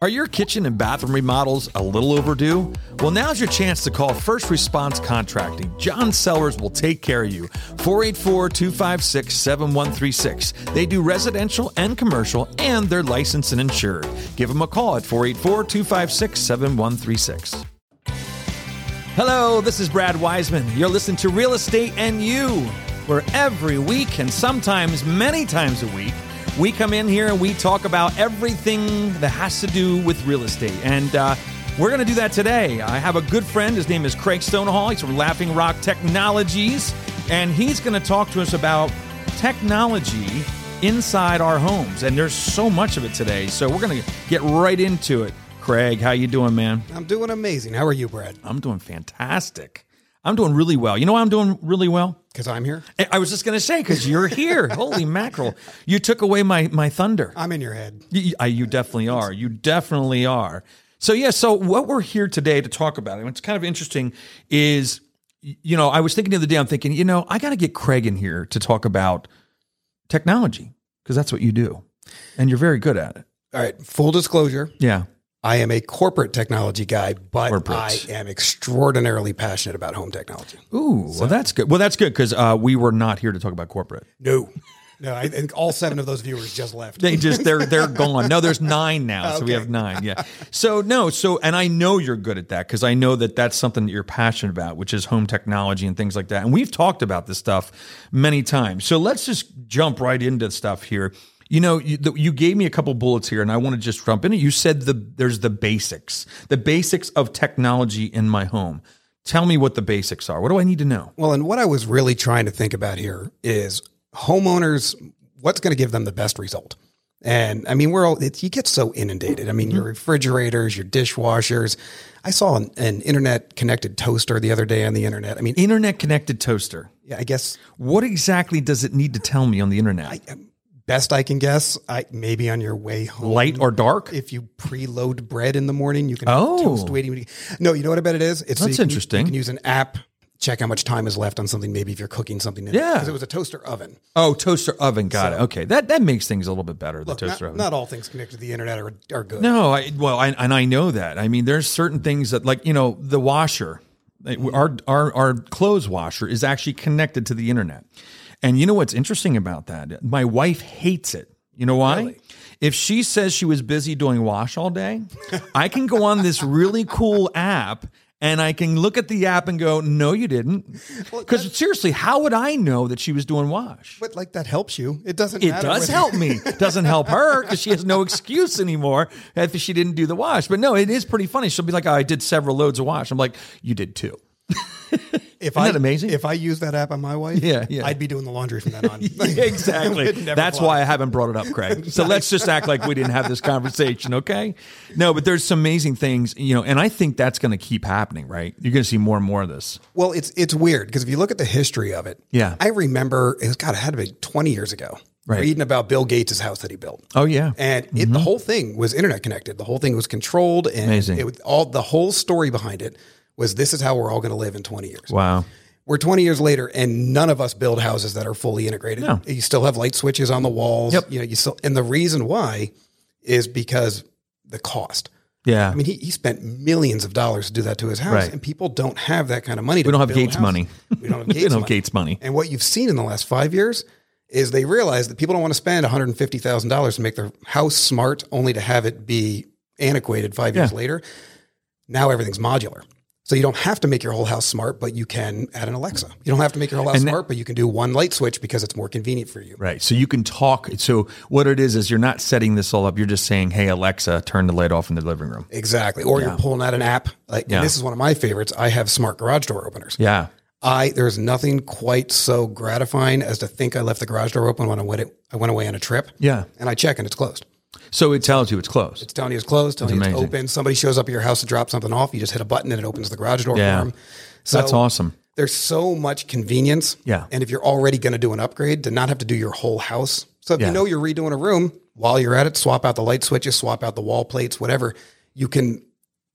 Are your kitchen and bathroom remodels a little overdue? Well, now's your chance to call First Response Contracting. John Sellers will take care of you. 484-256-7136. They do residential and commercial, and they're licensed and insured. Give them a call at 484-256-7136. Hello, this is Brad Wiseman. You're listening to Real Estate and You, where every week and sometimes many times a week, we come in here and we talk about everything that has to do with real estate. And we're going to do that today. I have a good friend. His name is Craig Stonehall. He's from Laughing Rock Technologies. And he's going to talk to us about technology inside our homes. And there's so much of it today. So we're going to get right into it. Craig, how you doing, man? I'm doing amazing. How are you, Brad? I'm doing fantastic. I'm doing really well. You know why I'm doing really well? Because I'm here? I was just going to say, because you're here. Holy mackerel. You took away my thunder. I'm in your head. You definitely are. You definitely are. So, so what we're here today to talk about, and what's kind of interesting is, I was thinking the other day, I'm thinking, I got to get Craig in here to talk about technology, because that's what you do. And you're very good at it. All right. Full disclosure. Yeah. I am a corporate technology guy, but Corporate. I am extraordinarily passionate about home technology. Ooh, well, that's good. Well, that's good, because we were not here to talk about corporate. No, I think all 7 of those viewers just left. They're gone. No, there's 9 now. So we have 9. Yeah. And I know you're good at that, because I know that that's something that you're passionate about, which is home technology and things like that. And we've talked about this stuff many times. So let's just jump right into stuff here. You gave me a couple bullets here, and I want to just jump in. You said there's the basics of technology in my home. Tell me what the basics are. What do I need to know? Well, and what I was really trying to think about here is homeowners, what's going to give them the best result? And I mean, you get so inundated. I mean, your refrigerators, your dishwashers. I saw an internet connected toaster the other day on the internet. I mean, internet connected toaster. Yeah, I guess. What exactly does it need to tell me on the internet? Best I can guess, maybe on your way home. Light or dark? If you preload bread in the morning, you can toast waiting. No, you know what I bet it is? That's interesting. You can use an app, check how much time is left on something, maybe if you're cooking something. Yeah. Because it was a toaster oven. Oh, toaster oven. Got it. Okay. That makes things a little bit better, the toaster oven. Not all things connected to the internet are good. No, I know that. I mean, there's certain things that, like, the washer, our clothes washer is actually connected to the internet. And you know what's interesting about that? My wife hates it. You know why? Really? If she says she was busy doing wash all day, I can go on this really cool app and I can look at the app and go, no, you didn't. Because seriously, how would I know that she was doing wash? But that helps you. It doesn't matter. It does help me. It doesn't help her, because she has no excuse anymore if she didn't do the wash. But no, it is pretty funny. She'll be like, I did several loads of wash. I'm like, you did too. Isn't that amazing? If I use that app on my wife, I'd be doing the laundry from then on. Exactly. That's why I haven't brought it up, Craig. So let's just act like we didn't have this conversation, okay? No, but there's some amazing things, and I think that's going to keep happening, right? You're going to see more and more of this. Well, it's weird, because if you look at the history of it, I remember, it had to be 20 years ago, reading about Bill Gates' house that he built. Oh, yeah. And the whole thing was internet connected. The whole thing was controlled. And amazing. The whole story behind it was, this is how we're all going to live in 20 years. Wow. We're 20 years later, and none of us build houses that are fully integrated. No. You still have light switches on the walls. Yep. And the reason why is because the cost. Yeah. I mean, he spent millions of dollars to do that to his house, and people don't have that kind of money. We don't have Gates money. We don't have Gates money. And what you've seen in the last 5 years is they realize that people don't want to spend $150,000 to make their house smart, only to have it be antiquated 5 years later. Now everything's modular. So you don't have to make your whole house smart, but you can add an Alexa. You don't have to make your whole house smart, but you can do one light switch because it's more convenient for you. Right. So you can talk. So what it is you're not setting this all up. You're just saying, hey, Alexa, turn the light off in the living room. Exactly. Or you're pulling out an app. And this is one of my favorites. I have smart garage door openers. Yeah. There's nothing quite so gratifying as to think I left the garage door open when I went away on a trip. Yeah. And I check and it's closed. So it tells you it's closed. It's telling you it's closed, telling you it's open. Somebody shows up at your house to drop something off. You just hit a button and it opens the garage door for them. So that's awesome. There's so much convenience. Yeah. And if you're already going to do an upgrade, to not have to do your whole house. So if you know you're redoing a room, while you're at it, swap out the light switches, swap out the wall plates, whatever. You can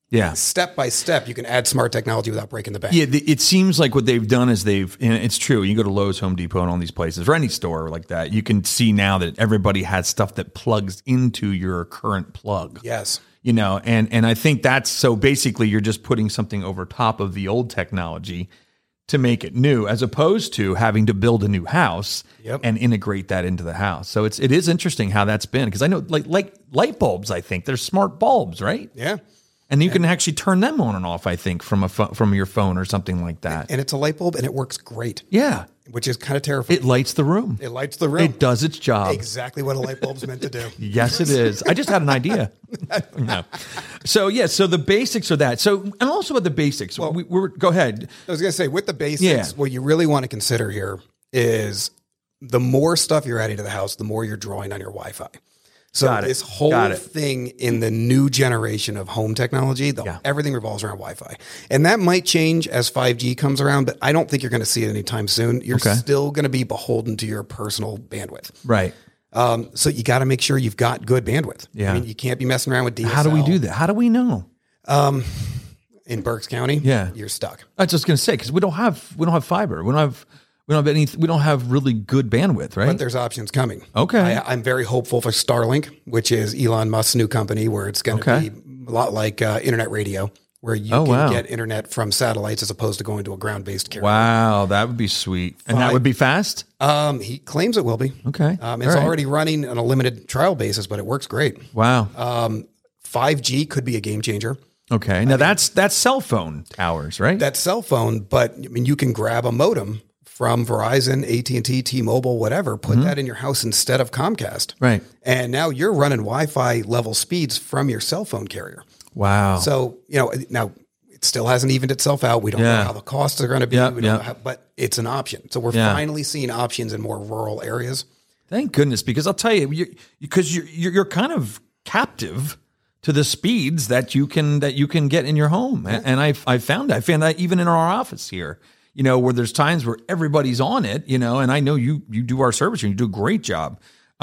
Yeah. Step by step, you can add smart technology without breaking the bank. Yeah, it seems like what they've done is and it's true. You go to Lowe's, Home Depot, and all these places, or any store like that, you can see now that everybody has stuff that plugs into your current plug. Yes. And I think that's, so basically you're just putting something over top of the old technology to make it new, as opposed to having to build a new house and integrate that into the house. So it is interesting how that's been, because I know like light bulbs, I think they're smart bulbs, right? Yeah. And you can actually turn them on and off, I think, from your phone or something like that. And it's a light bulb, and it works great. Yeah. Which is kind of terrifying. It lights the room. It lights the room. It does its job. Exactly what a light bulb's meant to do. Yes, it is. I just had an idea. No. So the basics are that. So, and also with the basics, well, go ahead. I was going to say, with the basics, what you really want to consider here is the more stuff you're adding to the house, the more you're drawing on your Wi-Fi. So this whole thing in the new generation of home technology, everything revolves around Wi-Fi. And that might change as 5G comes around, but I don't think you're going to see it anytime soon. You're still going to be beholden to your personal bandwidth. Right. So you got to make sure you've got good bandwidth. Yeah. I mean, you can't be messing around with DSL. How do we do that? How do we know? In Berks County, you're stuck. I was just going to say, because we don't have fiber. We don't have really good bandwidth, right? But there's options coming. Okay. I'm very hopeful for Starlink, which is Elon Musk's new company, where it's going to be a lot like internet radio, where you can get internet from satellites as opposed to going to a ground-based carrier. Wow, that would be sweet. And that would be fast? He claims it will be. Okay. It's already running on a limited trial basis, but it works great. Wow. 5G could be a game changer. Okay. Now that's cell phone towers, right? That's cell phone, but I mean, you can grab a modem from Verizon, AT&T, T-Mobile, whatever, put that in your house instead of Comcast. Right. And now you're running Wi-Fi level speeds from your cell phone carrier. Wow. So, now it still hasn't evened itself out. We don't know how the costs are going to be, but it's an option. So we're finally seeing options in more rural areas. Thank goodness, because I'll tell you, because you're kind of captive to the speeds that you can get in your home. And I found that even in our office here. Where there's times where everybody's on it, and I know you do our service and you do a great job.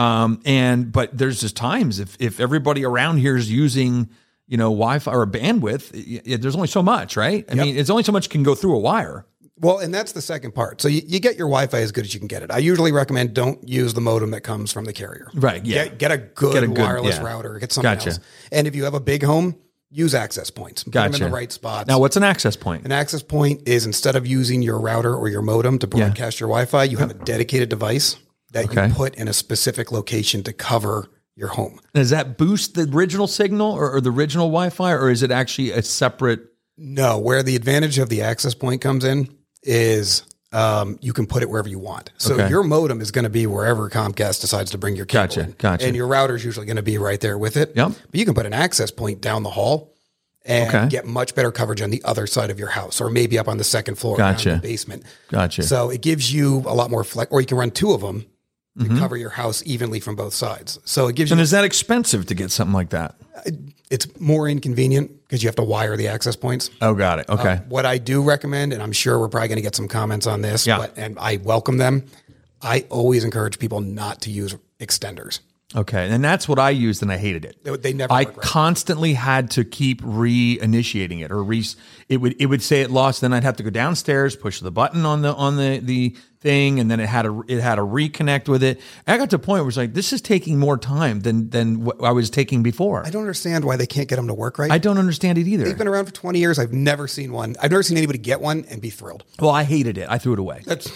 But there's just times if everybody around here is using, Wi-Fi or bandwidth, there's only so much, right? I mean, it's only so much can go through a wire. Well, and that's the second part. So you get your Wi-Fi as good as you can get it. I usually recommend don't use the modem that comes from the carrier. Right. Yeah. Get a good wireless router. Get something else. And if you have a big home, use access points. Put them in the right spots. Now, what's an access point? An access point is, instead of using your router or your modem to broadcast your Wi-Fi, you have a dedicated device that you put in a specific location to cover your home. Does that boost the original signal or the original Wi-Fi, or is it actually a separate? No, where the advantage of the access point comes in is you can put it wherever you want. So your modem is going to be wherever Comcast decides to bring your cable in. Gotcha. And your router is usually going to be right there with it. Yep. But you can put an access point down the hall and get much better coverage on the other side of your house, or maybe up on the second floor in the basement. Gotcha. So it gives you a lot more flex, or you can run two of them to cover your house evenly from both sides. So it gives you. And is that expensive to get something like that? It's more inconvenient because you have to wire the access points. Oh, got it. Okay. What I do recommend, and I'm sure we're probably going to get some comments on this, and I welcome them. I always encourage people not to use extenders. Okay, and that's what I used, and I hated it. They never. I constantly had to keep reinitiating it, or it would say it lost. Then I'd have to go downstairs, push the button on the thing, and then it had to reconnect with it. I got to a point where it was like, this is taking more time than what I was taking before. I don't understand why they can't get them to work right. I don't understand it either. They've been around for 20 years. I've never seen one. I've never seen anybody get one and be thrilled. Well, I hated it. I threw it away. That's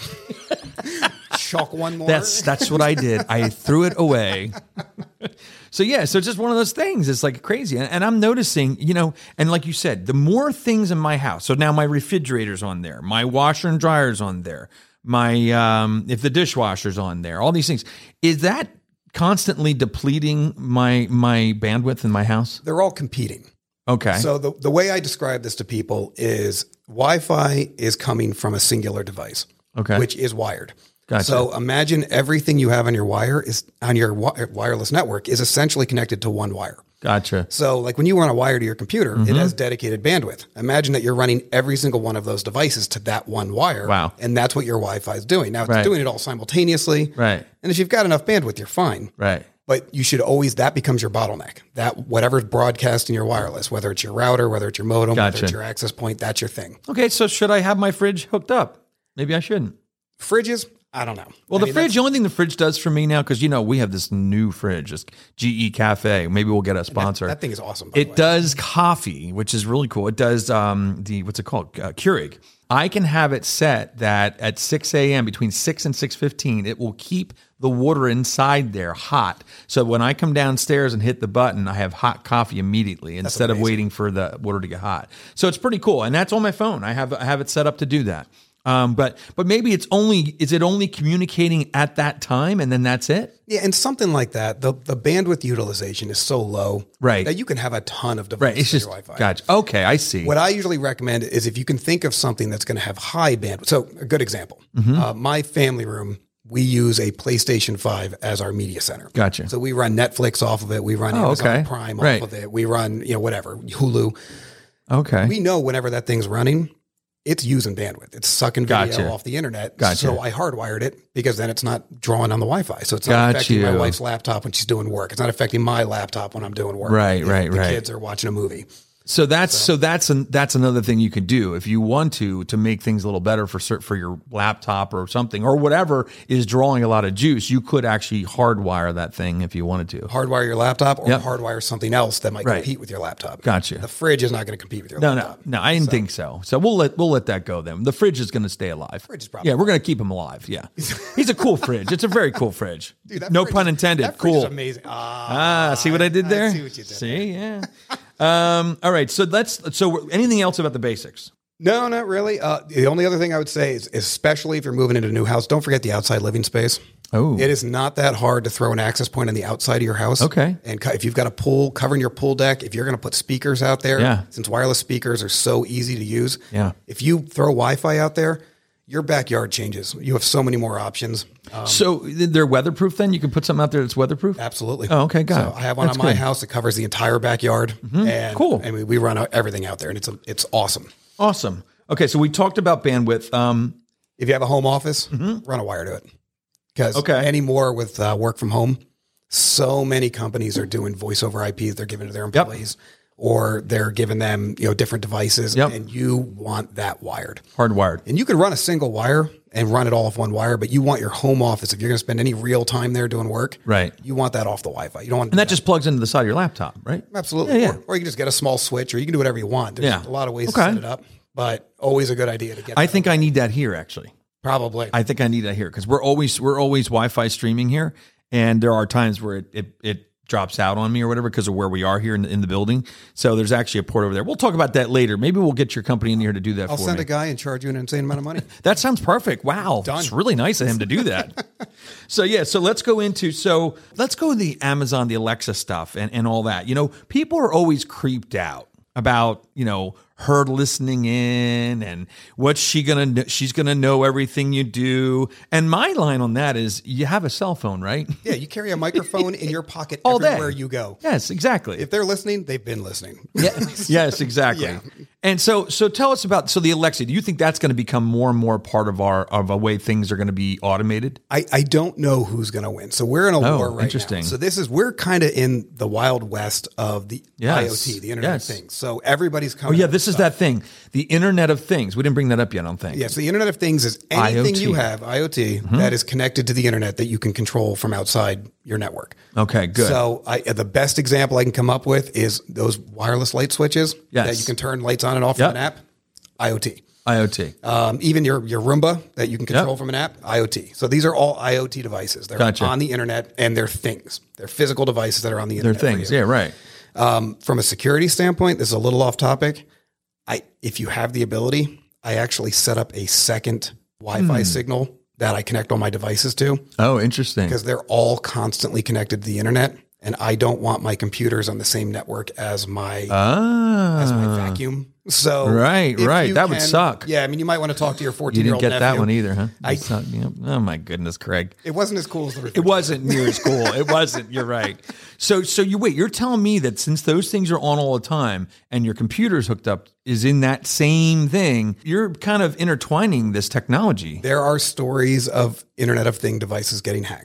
chalk one more. That's what I did. I threw it away. So it's just one of those things. It's like crazy. And I'm noticing, and like you said, the more things in my house. So now my refrigerator's on there, my washer and dryer's on there, my if the dishwasher's on there, all these things. Is that constantly depleting my bandwidth in my house? They're all competing. Okay. So the way I describe this to people is Wi-Fi is coming from a singular device, which is wired. Gotcha. So imagine everything you have on your wireless network is essentially connected to one wire. Gotcha. So like when you run a wire to your computer, it has dedicated bandwidth. Imagine that you're running every single one of those devices to that one wire. Wow. And that's what your Wi-Fi is doing. Now it's doing it all simultaneously. Right. And if you've got enough bandwidth, you're fine. Right. But you should always, that becomes your bottleneck. That whatever's broadcasting your wireless, whether it's your router, whether it's your modem, whether it's your access point, that's your thing. Okay, so should I have my fridge hooked up? Maybe I shouldn't. Fridges, I don't know. Well, the only thing the fridge does for me now, because, we have this new fridge, this GE Cafe. Maybe we'll get a sponsor. That thing is awesome. By the way. Does coffee, which is really cool. It does what's it called? Keurig. I can have it set that at 6 a.m., between 6 and 6:15, it will keep the water inside there hot. So when I come downstairs and hit the button, I have hot coffee immediately instead of waiting for the water to get hot. So it's pretty cool. And that's on my phone. I have it set up to do that. But maybe is it only communicating at that time and then that's it? Yeah, and something like that. The bandwidth utilization is so low, right, that you can have a ton of devices it's just, on your Wi-Fi. Gotcha. Okay, I see. What I usually recommend is if you can think of something that's going to have high bandwidth. So a good example, my family room, we use a PlayStation 5 as our media center. Gotcha. So we run Netflix off of it. We run Amazon Prime off of it. We run, whatever, Hulu. Okay. We know whenever that thing's running, it's using bandwidth. It's sucking video off the internet. So I hardwired it because then it's not drawing on the Wi-Fi. So it's not affecting my wife's laptop when she's doing work. It's not affecting my laptop when I'm doing work. Right. The kids are watching a movie. So that's another thing you could do if you want to make things a little better for your laptop or something or whatever is drawing a lot of juice. You could actually hardwire that thing if you wanted to. Hardwire your laptop or hardwire something else that might compete with your laptop. Gotcha. The fridge is not going to compete with your laptop. No, I didn't think so. So we'll let that go then. The fridge is going to stay alive. Fridge is probably we're going to keep him alive. Yeah, he's a cool fridge. It's a very cool fridge. Dude, no pun intended. That cool. Fridge is amazing. See what I did there? I see what you did. See, yeah. All right. So anything else about the basics? No, not really. The only other thing I would say is, especially if you're moving into a new house, don't forget the outside living space. Oh, it is not that hard to throw an access point on the outside of your house. Okay. And if you've got a pool, covering your pool deck, if you're going to put speakers out there, since wireless speakers are so easy to use, if you throw Wi-Fi out there, your backyard changes. You have so many more options. So they're weatherproof then? You can put something out there that's weatherproof? Absolutely. Oh, okay, got it. So I have one on my house that covers the entire backyard. And, cool. And we run everything out there, and it's awesome. Awesome. Okay, so we talked about bandwidth. If you have a home office, run a wire to it. Because anymore with work from home, so many companies are doing voice over IPs they're giving to their employees. Or they're giving them, different devices, and you want that wired. Hardwired. And you can run a single wire and run it all off one wire, but you want your home office, if you're going to spend any real time there doing work, you want that off the Wi-Fi. You don't want, and that just plugs into the side of your laptop, right? Absolutely. Yeah. Or you can just get a small switch, or you can do whatever you want. There's a lot of ways to set it up, but always a good idea to get. I think I need that here, actually. Probably. I think I need that here because we're always Wi-Fi streaming here, and there are times where it drops out on me or whatever because of where we are here in the building. So there's actually a port over there. We'll talk about that later. Maybe we'll get your company in here to do that. I'll send a guy and charge you an insane amount of money. That sounds perfect. Wow. Done. It's really nice of him to do that. So let's go the Amazon, the Alexa stuff and all that. People are always creeped out about, her listening in and what's she's gonna know everything you do. And my line on that is you have a cell phone, right? Yeah, you carry a microphone in your pocket all everywhere day. You go. Yes, exactly. If they're listening, they've been listening. Yes, exactly. Yeah. And so tell us about the Alexa. Do you think that's going to become more and more part of a way things are going to be automated? I don't know who's going to win. So we're in a war right interesting. now. So we're kind of in the wild west of the IoT, the Internet of Things. So everybody's coming. Oh yeah, this is that thing, the Internet of Things. We didn't bring that up yet, I don't think. Yeah, so the Internet of Things is anything you have, IoT, that is connected to the internet that you can control from outside your network. Okay, good. So the best example I can come up with is those wireless light switches that you can turn lights on and off from an app. IoT. Even your Roomba that you can control from an app. IoT. So these are all IoT devices. They're on the internet and they're things. They're physical devices that are on the internet. They're things. Yeah, right. From a security standpoint, this is a little off topic. If you have the ability, I actually set up a second Wi-Fi signal that I connect all my devices to. Oh, interesting. Because they're all constantly connected to the internet. And I don't want my computers on the same network as my vacuum. So right. That would suck. Yeah, I mean, you might want to talk to your 14-year-old You didn't get nephew. that one either, huh? Oh my goodness, Craig. It wasn't as cool as the refrigerator. It wasn't near as cool. It wasn't. You're right. So you're telling me that since those things are on all the time and your computer's hooked up is in that same thing, you're kind of intertwining this technology. There are stories of Internet of Things devices getting hacked.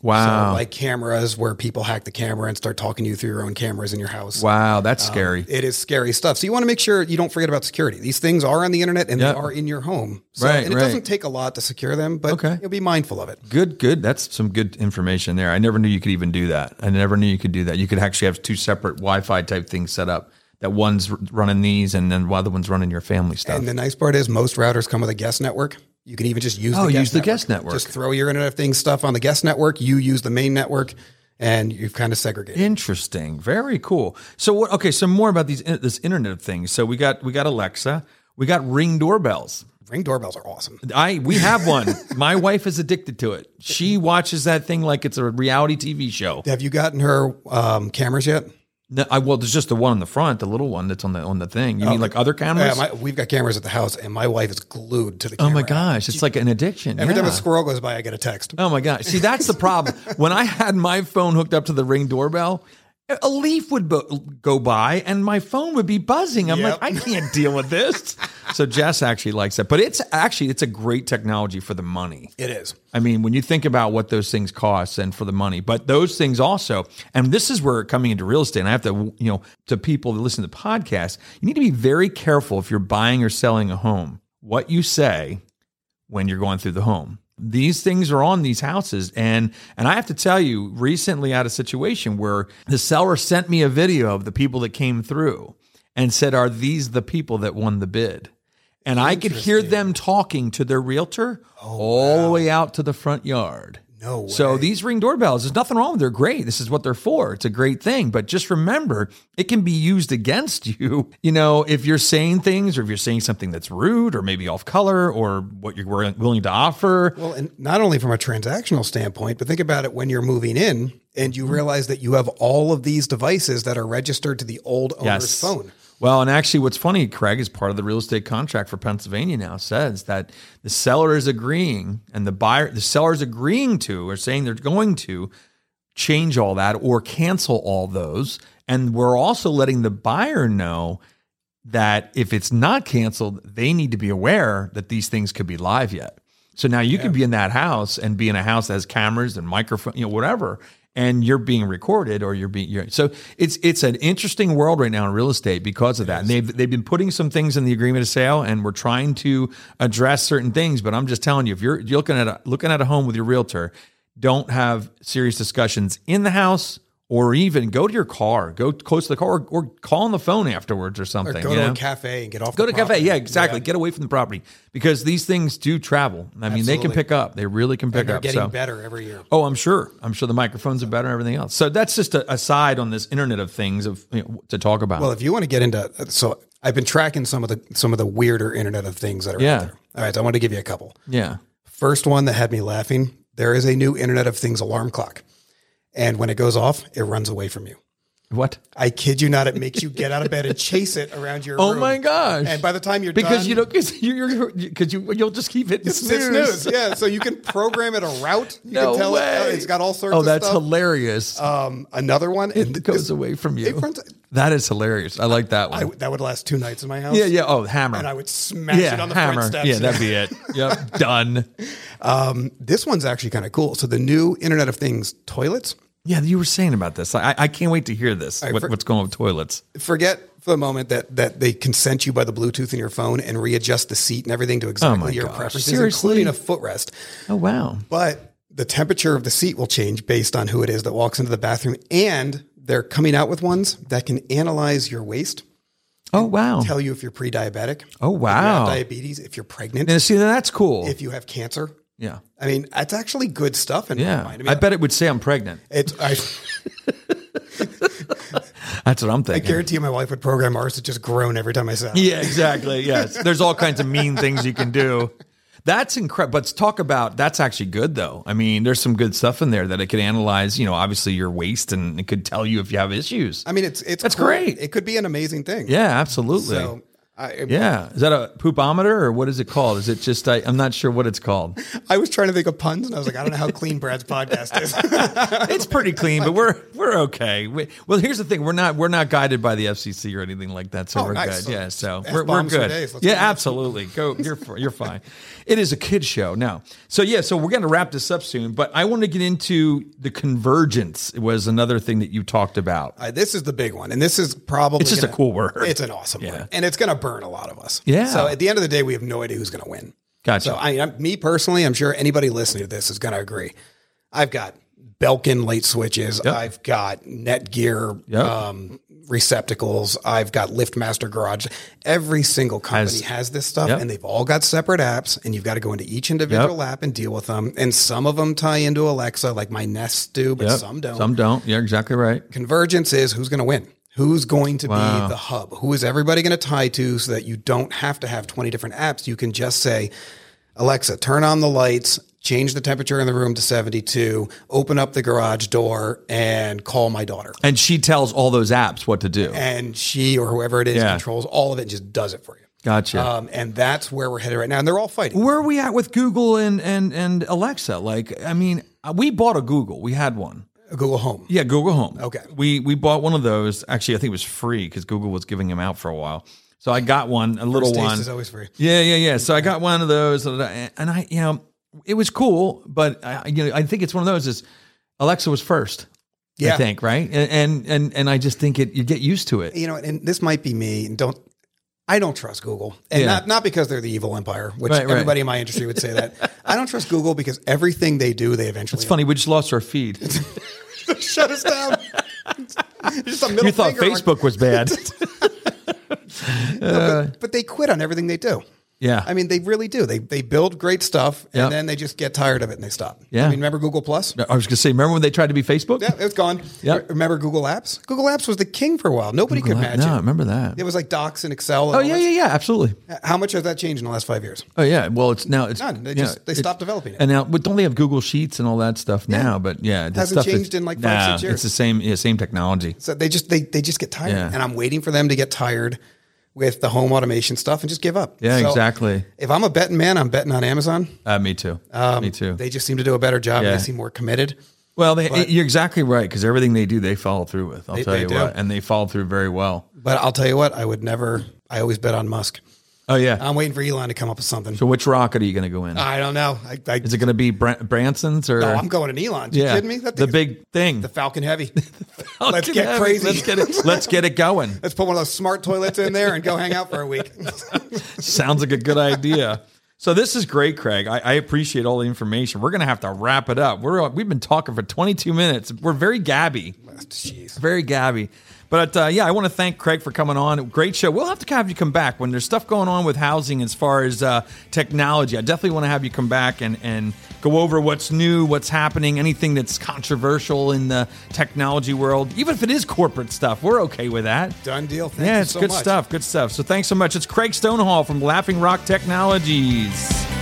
Wow. So like cameras where people hack the camera and start talking to you through your own cameras in your house. Wow, that's scary. It is scary stuff. So you want to make sure you don't forget about security. These things are on the internet and they are in your home. So, Right, and it right. doesn't take a lot to secure them, but you'll be mindful of it. Good. That's some good information there. I never knew you could even do that. I never knew you could do that. You could actually have two separate Wi-Fi type things set up. That one's running these, and then the other one's running your family stuff. And the nice part is most routers come with a guest network. You can even just use the guest network. Just throw your Internet of Things stuff on the guest network. You use the main network, and you've kind of segregated. Interesting. Very cool. So what? Okay, so more about this Internet of Things. So we got Alexa. We got Ring doorbells. Ring doorbells are awesome. We have one. My wife is addicted to it. She watches that thing like it's a reality TV show. Have you gotten her cameras yet? No, well, there's just the one on the front, the little one that's on the thing. You mean like other cameras? Yeah, we've got cameras at the house, and my wife is glued to the camera. Oh my gosh, it's like an addiction. Every time a squirrel goes by, I get a text. Oh my gosh. See, that's the problem. When I had my phone hooked up to the Ring doorbell, a leaf would go by and my phone would be buzzing. I'm like, I can't deal with this. So Jess actually likes that. But it's a great technology for the money. It is. I mean, when you think about what those things cost and for the money, but those things also, and this is where coming into real estate, and I have to, to people that listen to the podcast, you need to be very careful if you're buying or selling a home, what you say when you're going through the home. These things are on these houses. And I have to tell you, recently I had a situation where the seller sent me a video of the people that came through and said, are these the people that won the bid? And I could hear them talking to their realtor all the way out to the front yard. No way. So these Ring doorbells, there's nothing wrong with them. They're great. This is what they're for. It's a great thing. But just remember, it can be used against you, if you're saying things or if you're saying something that's rude or maybe off color or what you're willing to offer. Well, and not only from a transactional standpoint, but think about it when you're moving in and you realize that you have all of these devices that are registered to the old owner's phone. Well, and actually what's funny, Craig, is part of the real estate contract for Pennsylvania now says that the seller is agreeing and the seller is agreeing to or saying they're going to change all that or cancel all those. And we're also letting the buyer know that if it's not canceled, they need to be aware that these things could be live yet. So now you could be in that house and be in a house that has cameras and microphone, whatever, and you're being recorded or so it's an interesting world right now in real estate because of that. And they've been putting some things in the agreement of sale and we're trying to address certain things, but I'm just telling you, if you're looking at a home with your realtor, don't have serious discussions in the house or even go to your car, go close to the car or call on the phone afterwards or something. Or go to a cafe and get off the property. Go to a cafe, yeah, exactly. Yeah. Get away from the property because these things do travel. I mean, they can pick up. They really can pick up. They're getting better every year. Oh, I'm sure. The microphones are better and everything else. So that's just a side on this Internet of Things to talk about. Well, if you want to get into, so I've been tracking some of the weirder Internet of Things that are out there. All right, so I want to give you a couple. Yeah. First one that had me laughing, there is a new Internet of Things alarm clock. And when it goes off, it runs away from you. What? I kid you not. It makes you get out of bed and chase it around your room. Oh my gosh. And by the time you're done. Because you'll just keep hitting snooze. Yeah. So you can program it a route. You no can tell way. It's got all sorts of stuff. Oh, that's hilarious. Another one. It goes away from you. That is hilarious. I like that one. That would last 2 nights in my house. Yeah. Oh, hammer. And I would smash it on the front steps. Yeah, that'd be it. Yep. Done. This one's actually kind of cool. So the new Internet of Things toilets. Yeah, you were saying about this. I can't wait to hear this. What's going on with toilets? Forget for the moment that they can sense you by the Bluetooth in your phone and readjust the seat and everything to exactly your preferences, including a footrest. Oh, wow. But the temperature of the seat will change based on who it is that walks into the bathroom. And they're coming out with ones that can analyze your waist. Oh, wow. Tell you if you're pre-diabetic. Oh, wow. If you have diabetes, if you're pregnant. And see, that's cool. If you have cancer. Yeah. I mean, it's actually good stuff in my mind. I bet it would say I'm pregnant. That's what I'm thinking. I guarantee you my wife would program ours to just groan every time I said it. Yeah, exactly. Yes. There's all kinds of mean things you can do. That's incredible. But talk about, that's actually good though. I mean, there's some good stuff in there that it could analyze, obviously your waist and it could tell you if you have issues. I mean, that's cool. Great. It could be an amazing thing. Yeah, absolutely. So Yeah. Is that a poopometer or what is it called? Is it just, I'm not sure what it's called. I was trying to think of puns and I was like, I don't know how clean Brad's podcast is. It's pretty clean, but we're okay. Well, here's the thing. We're not guided by the FCC or anything like that. So we're nice. good. Yeah. So we're F-bombs for good. days. Let's Yeah, go. absolutely. Go. You're fine. It is a kid show. No. So we're going to wrap this up soon, but I want to get into the convergence. It was another thing that you talked about. This is the big one. And this is probably It's just a cool word. It's an awesome word. And it's going to burn a lot of us. Yeah. So at the end of the day, we have no idea who's going to win. Gotcha. So me personally, I'm sure anybody listening to this is going to agree. I've got Belkin light switches. Yep. I've got Netgear Yep. Receptacles. I've got LiftMaster Garage. Every single company has this stuff, and they've all got separate apps, and you've got to go into each individual app and deal with them. And some of them tie into Alexa, like my Nest do, but some don't. Some don't. You're exactly right. Convergence is who's going to win. Who's going to be the hub? Who is everybody going to tie to so that you don't have to have 20 different apps? You can just say, Alexa, turn on the lights, change the temperature in the room to 72, open up the garage door, and call my daughter. And she tells all those apps what to do. And she or whoever it is controls all of it and just does it for you. Gotcha. And that's where we're headed right now. And they're all fighting. Where are we at with Google and Alexa? Like, I mean, we bought a Google. We had one. Google Home. Yeah, Google Home. Okay. We bought one of those. Actually, I think it was free because Google was giving them out for a while. So I got one, a little First taste one. is always free. Yeah. So I got one of those, and I, it was cool, but I think it's one of those. Is Alexa was first. Yeah. I think right, and I just think you get used to it. And this might be me. And I don't trust Google, and not because they're the evil empire, which everybody in my industry would say that. I don't trust Google because everything they do, they eventually. It's funny. We just lost our feed. Shut us down. Just a middle You thought finger Facebook was bad. but they quit on everything they do. Yeah. I mean, they really do. They build great stuff, and then they just get tired of it and they stop. Yeah. I mean, remember Google Plus? I was going to say, remember when they tried to be Facebook? Yeah, it's gone. Yep. Remember Google Apps? Google Apps was the king for a while. Nobody could match No, I it. remember that. It was like Docs and Excel. And Oh, all that. yeah, absolutely. How much has that changed in the last 5 years? Oh, yeah. Well, it's none. They stopped developing it. And now, but don't they have Google Sheets and all that stuff now? But yeah, that Hasn't stuff changed in like 5-6 years. It's the same technology. So they just get tired, Yeah. and I'm waiting for them to get tired with the home automation stuff and just give up. Yeah, So exactly. If I'm a betting man, I'm betting on Amazon. Me too. Me too. They just seem to do a better job. Yeah. They seem more committed. Well, you're exactly right because everything they do, they follow through with. I'll tell you do. what, and they follow through very well. But I'll tell you what, I always bet on Musk. Oh yeah. I'm waiting for Elon to come up with something. So which rocket are you going to go in? I don't know. Is it going to be Branson's or? No, I'm going in Elon. You kidding me? The big thing. The Falcon Heavy. Let's get crazy. Let's get it going. Let's put one of those smart toilets in there and go hang out for a week. Sounds like a good idea. So this is great, Craig. I appreciate all the information. We're going to have to wrap it up. We've been talking for 22 minutes. We're very gabby. Jeez. Very gabby. But I want to thank Craig for coming on. Great show. We'll have to have you come back when there's stuff going on with housing as far as technology. I definitely want to have you come back and go over what's new, what's happening, anything that's controversial in the technology world. Even if it is corporate stuff, we're okay with that. Done deal. Thank you it's so good much. stuff. Good stuff. So thanks so much. It's Craig Stonehall from Laughing Rock Technologies.